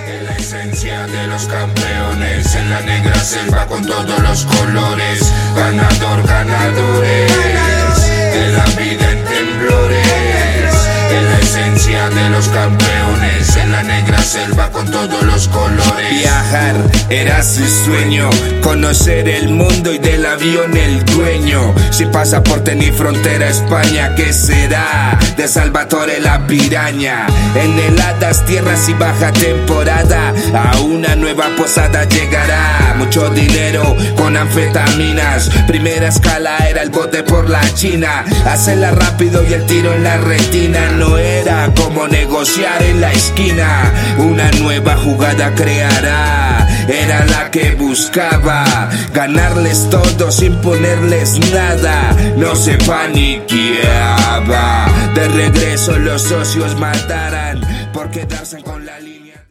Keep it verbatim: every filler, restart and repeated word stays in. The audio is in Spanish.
En la esencia de los campeones, en la negra selva con todos los colores, ganador, ganadores, de la vida en temblores. En la esencia de los campeones, en la negra selva con todos los colores. Viajar era su sueño, conocer el mundo y del avión el dueño. Sin pasaporte ni frontera España, ¿qué será de Salvatore la piraña? En heladas tierras y baja temporada, a una nueva posada llegará. Mucho dinero con anfetaminas, primera escala era el bote por la China. Hacerla rápido y el tiro en la retina, no era como negociar en la esquina. Una nueva jugada creará, era la que buscaba, ganarles todo sin ponerles nada. No se paniqueaba, de regreso los socios matarán por quedarse con la línea.